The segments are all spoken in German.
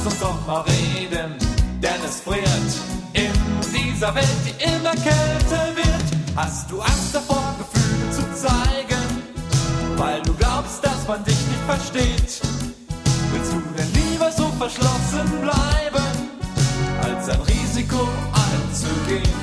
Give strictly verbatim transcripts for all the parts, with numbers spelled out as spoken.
uns doch mal reden, denn es friert in dieser Welt, die immer kälter wird. Hast du Angst davor, Gefühle zu zeigen, weil du glaubst, dass man dich nicht versteht? Willst du denn lieber so verschlossen bleiben, als ein Risiko einzugehen?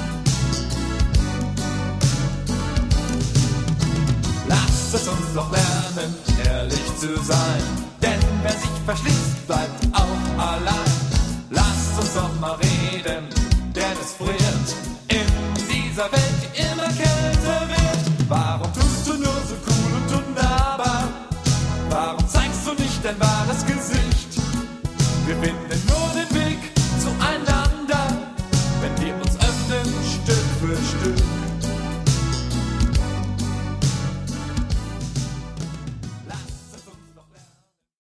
Lass es uns doch lernen, ehrlich zu sein, denn wer sich verschließt, bleibt auch allein. Lasst uns doch mal reden, denn es friert in dieser Welt, die immer kälter wird. Warum tust du nur so cool und wunderbar? Warum zeigst du nicht dein Wahr?